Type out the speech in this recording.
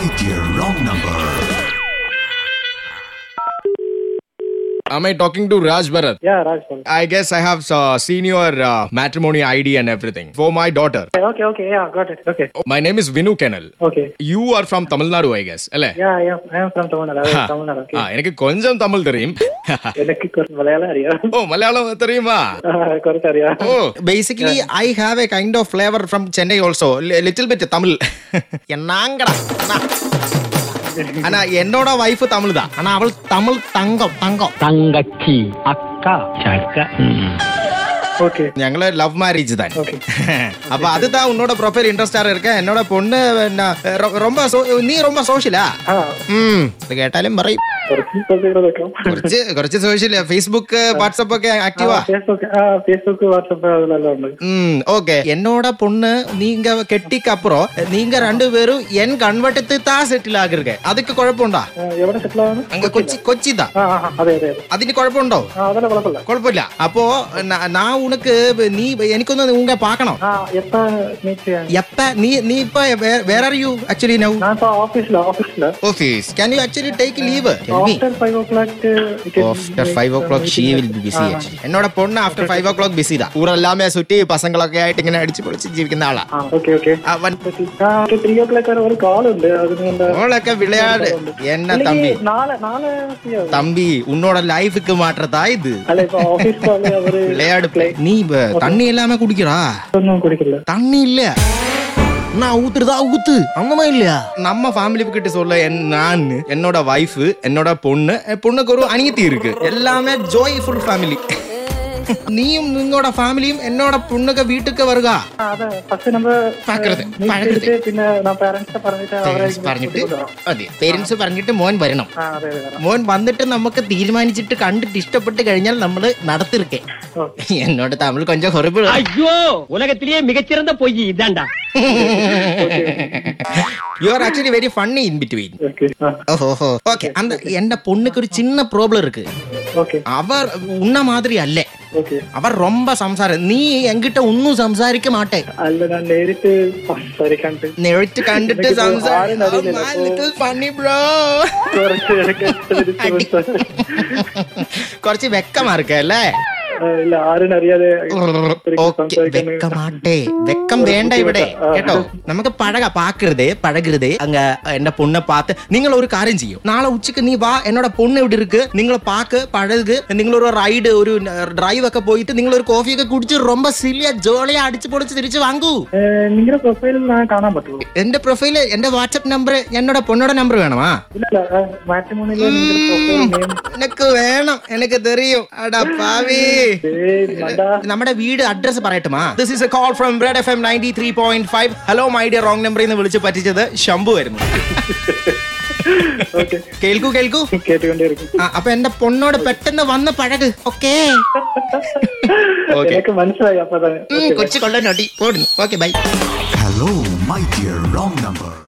My dear wrong number. Am I talking to Raj Bharat? Yeah, Raj Bharat. I guess I have seen your matrimony ID and everything for my daughter. Okay, yeah, got it. Okay. My name is Vinu Kennel. Okay. You are from Tamil Nadu, I guess. Alle? Yeah, I am from Tamil Nadu. Tamil Nadu, okay. எனக்கு கொஞ்சம் தமிழ் தெரியும். எனக்கு கொஞ்சம் மலையாளம் அறியா. Oh, Malayalam தெரியுமா? கொஞ்சம் அறியா. Oh, basically I have a kind of flavor from Chennai also. Little bit Tamil. என்னங்கடா? ஆனா என்னோட வைஃப் தமிழ் தான். ஆனா அவள் தமிழ் தங்கம் தங்கச்சி அக்கா சக்க. ஓகே. ഞങ്ങള് ലവ് മാരേജ് தான். அப்ப அதுதான் உன்னோட ப்ரொஃபைல் இன்ட்ரெஸ்டா இருக்க. என்னோட பொண்ணு നീ ரொம்ப സോഷ്യലാ. കേട്ടാലും പറയും. കുറച്ച് സോഷ്യൽ ഫേസ്ബുക്ക് വാട്സ്ആപ്പ് ഒക്കെ ആക്റ്റീവാ. ഫേസ്ബുക്ക് വാട്സ്ആപ്പ് அதெல்லாம் ഉണ്ട്. ஓகே. என்னோட பொண்ணு நீங்க கெட்டிக்கு அப்புறம் நீங்க ரெண்டு பேரும் என் கன்வெர்ட்டு தான் செட்டில் ஆகிருக்க. அதுக்கு குழப்பம்டா? എവിടെ സെറ്റിൽ ആണ്? அங்க கொச்சி தான். അതെ. അതിന് കുഴപ്പമുണ്ടോ? அதெல்லாம் குழப்பമില്ല. കുഴപ്പമില്ല. അപ്പോ நான் உனக்கு நீ എനിക്കൊന്ന് உங்க பார்க்கணும். எப்ப மீட் ചെയ്യാൻ? எப்ப நீ இப்ப where are you actually now? நான் இப்ப ஆபீஸ்ல. Office. Can you actually take leave? After 5 o'clock. After 5 o'clock she will be busy actually. എന്നോட പൊണ്ണ് after 5 o'clock busy தான். ഊരെല്ലാമേ சுத்தி പസങ്ങളൊക്കെ ആയിട്ട് ഇങ്ങനെ അടിച്ചു പൊളിച്ച് ജീവിക്കുന്ന ആളാ. ഓക്കേ. 3 o'clock വരെ ഒരു കോൾ ഉണ്ട്. അതുകൊണ്ട് ഓളൊക്കെ വിളയാട്. என்ன தம்பி? நாளை தம்பி உன்னோட லைஃப்க்கு மாற்றதா இது? അല്ല ഇപ്പോ ഓഫീസ് കോൾ അവര് விளையாடு. நீ தண்ணி எல்லாமே குடிக்கிறா? ഒന്നും കുടിക്കില്ല. தண்ணி இல்ல. நான் ஊத்து அந்த மாதிரி இல்லையா? நம்ம ஃபேமிலி கிட்ட சொல்ல நான் என்னோட வைஃப் என்னோட பொண்ணுக்கு ஒரு அணியத்தி இருக்கு. எல்லாமே ஜோய்ஃபுல் ஃபேமிலி. நீயும் உங்களோட ஃபேமிலியும் என்னோட பொண்ணுக்கு வீட்டுக்கு வருகா. അതെ ഫസ്റ്റ് നമ്മൾ പഴകിട്ട് പിന്നെ ഞാൻ പേരന്റ്സ് പറഞ്ഞിട്ട് അതെ പേരന്റ്സ് പറഞ്ഞിട്ട് മോൻ വരണം. അതെ. മോൻ വന്നിട്ട് നമുക്ക് തീരുമാനിച്ചിട്ട് കണ്ടിട്ട് ഇഷ്ടപ്പെട്ട് കഴിഞ്ഞാൽ നമ്മള് നടത്തിருக்கே. എന്നോട് തമിഴ് കൊഞ്ചം ഹൊറിബിൾ. ஐயோ உலகத்திலேயே மிகச்சிறந்த பொய் இதான்டா. You are actually very funny in between. Okay. அந்த என் பொண்ணுக்கு ஒரு சின்ன ப்ராப்ளம் இருக்கு. அவர் உன்ன மாதிரி அல்ல. அவர் ரொம்ப സംസാരം. നീ എങ്കിட்ட ഒന്നും സംസാരിക്ക മാട്ടേ. അല്ല ഞാൻ നേരിട്ട് കണ്ടിട്ട് കുറച്ച് വെക്കമാർക്കല്ലേ? ഇല്ല ആരും അറിയാതെ. വെക്കം വേണ്ട ഇവിടെ കേട്ടോ. നമുക്ക് പഴകരുതേ അങ്ങ എന്റെ പൊണ്ണെ പാത്ത്. നിങ്ങൾ ഒരു കാര്യം ചെയ്യും. നാളെ ഉച്ചക്ക് നീ വാ. എന്നോட പൊണ്ണ് ഇവിടെ ഇருக்கு. നിങ്ങൾ പാക്ക് പഴക്. നിങ്ങളൊരു റൈഡ് ഒരു ഡ്രൈവ് ഒക്കെ പോയിട്ട് നിങ്ങൾ ഒരു കോഫിയൊക്കെ കുടിച്ച് ரொம்ப സിലിയ ജോളിയാ അടിച്ചു പൊളിച്ച് തിരിച്ചു വാങ്ങൂ. നിങ്ങളുടെ പ്രൊഫൈൽ കാണാൻ പറ്റുമോ? എന്റെ പ്രൊഫൈല് എന്റെ വാട്സ്ആപ്പ് നമ്പർ എന്നോട് പൊണ്ണോടെ നമ്പർ വേണമാ? എനിക്ക് വേണം. എനിക്ക് തെറിയും. അടാ പാവി. നമ്മുടെ വീട് അഡ്രസ് പറയട്ടുമാ? This is a call from red FM 93.5. Hello my dear wrong നമ്പറിൽ നിന്ന് വിളിച്ച് പറ്റിച്ചത് ശംഭു ആയിരുന്നു. കേൾക്കൂ. അപ്പൊ എന്റെ പൊണ്ണോട് പെട്ടെന്ന് വന്ന് പഴക്. ഓക്കെ മനസ്സിലായി. അപ്പൊ കൊച്ചു കൊള്ളനോട്ടി ഓടുന്നു. Okay bye. Hello, my dear wrong number.